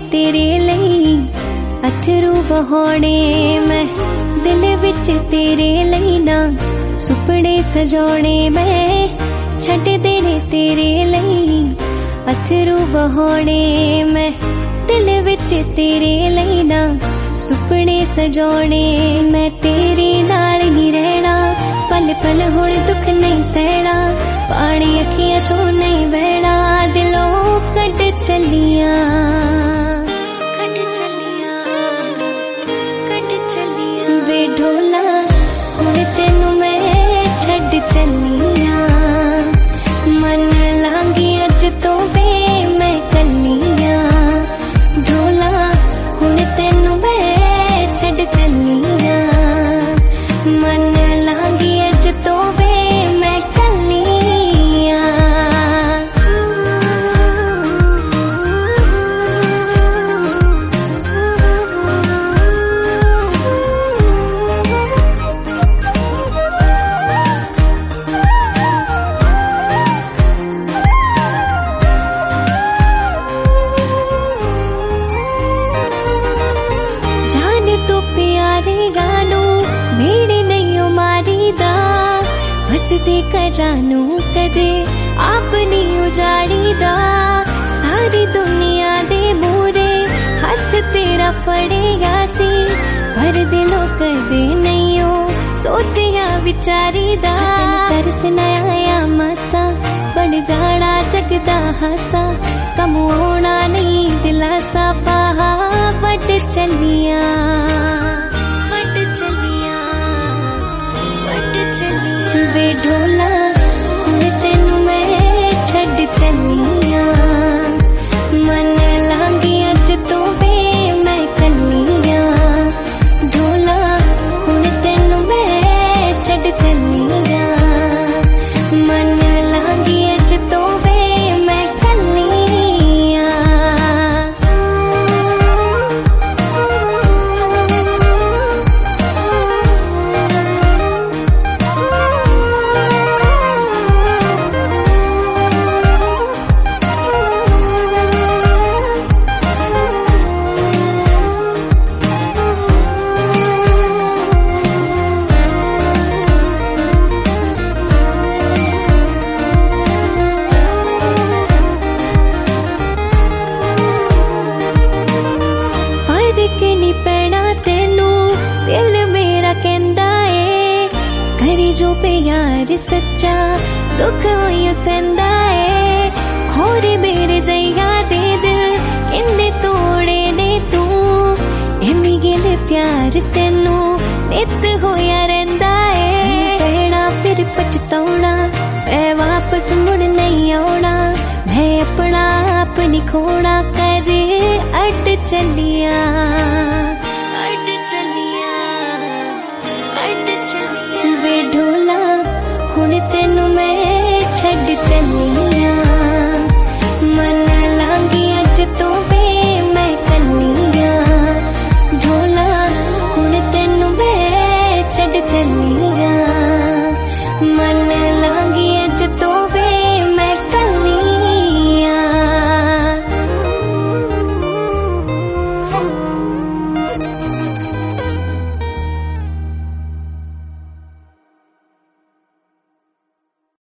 तेरे लई अथरू बहाने मैं दिल विच तेरे लई ना सुपने सजाने मैं छड्ड देने तेरे लई अथरू बहाने मैं दिल विच तेरे लई ना सुपने सजाने मैं तेरे नाल ही रहना पल पल हुण दुख नहीं सहना पानी अखियां चों नहीं बहना दिलों कट चलिया वे ढोला हुण तेनू मैं छड्ड चलिया मन लांगी अज तो वे मैं कलिया ढोला हुण तेनू मैं छड्ड चलिया मन लांगी अज तो वे मैं कलिया दे करानू कदे आप नहीं उजाड़ीदा सारी दुनिया दे मूरे हाथ तेरा फड़ेगा सी पर दिलों कर दे नहीं हो सोचिया विचारीदा तरस नया मासा बन जाना जगदा हासा कम होना नहीं दिलासा पहा बट चलिया वे ढोला हुण तेनू मैं छड्ड चलिया मन लांगी अज तो वे मैं कलिया ढोला हुण तेनू मैं छड्ड चलिया मन लांगी अज तो वे मैं कलिया जो प्यार सच्चा दुख होया सेंदा है खोरे मेरे जैया दे दिल किन्ने तोड़े ने तू एमी गिले प्यार तेनू नित होया रहंदा है कहना फिर पछताउना मैं वापस मुड़ नहीं आउना मैं अपना आप नहीं खोना